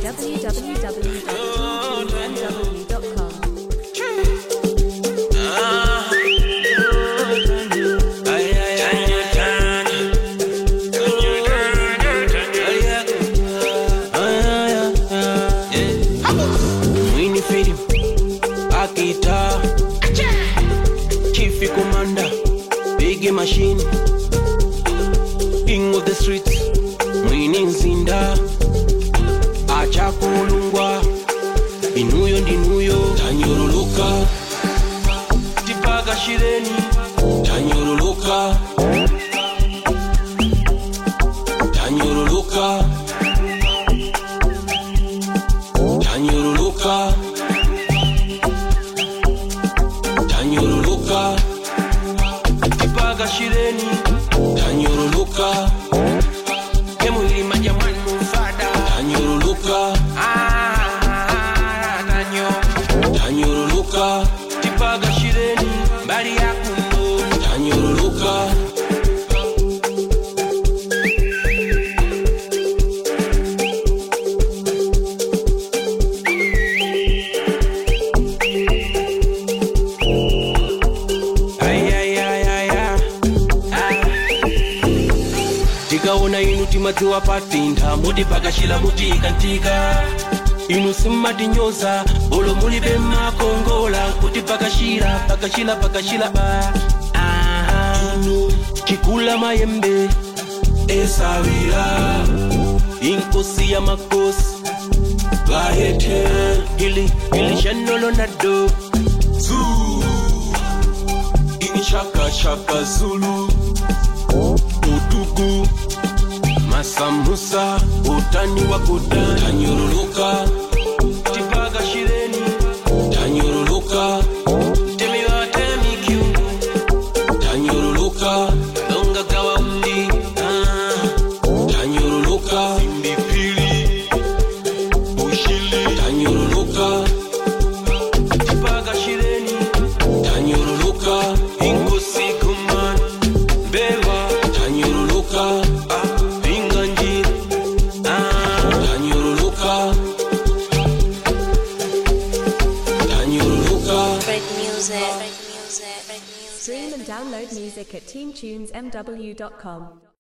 www.teamtunesmw.com. Machine, king of the streets, mwini nzinda, acha kulungwa, inuyo ndinuyo, tanyuruluka, tipaga shireni, tanyuruluka, tanyuruluka, tanyuruluka, tanyuruluka. Shireni tanyuruluka kemwili majamani mufada tanyuruluka tanyuruluka tipaga shireni mbali ya kundo tanyuruluka Una inuti maziwa patinda mudi pakashila muti kantika inu simati nyoza bolo muli bema kongola kuti pakashila ba inu chikula mayembe esawira inkosi ya makosi bahete ili shanolo nado ini shaka zulu utugu Masamusa utani wa kuda tanyuruluka tipaga shireni tanyuruluka temiwa temikiungu tanyuruluka longa gawa mdi tanyuruluka mbipili ushili tanyuruluka tipaga shireni tanyuruluka ingosi kuman bewa tanyuruluka Stream and download music at teamtunesmw.com.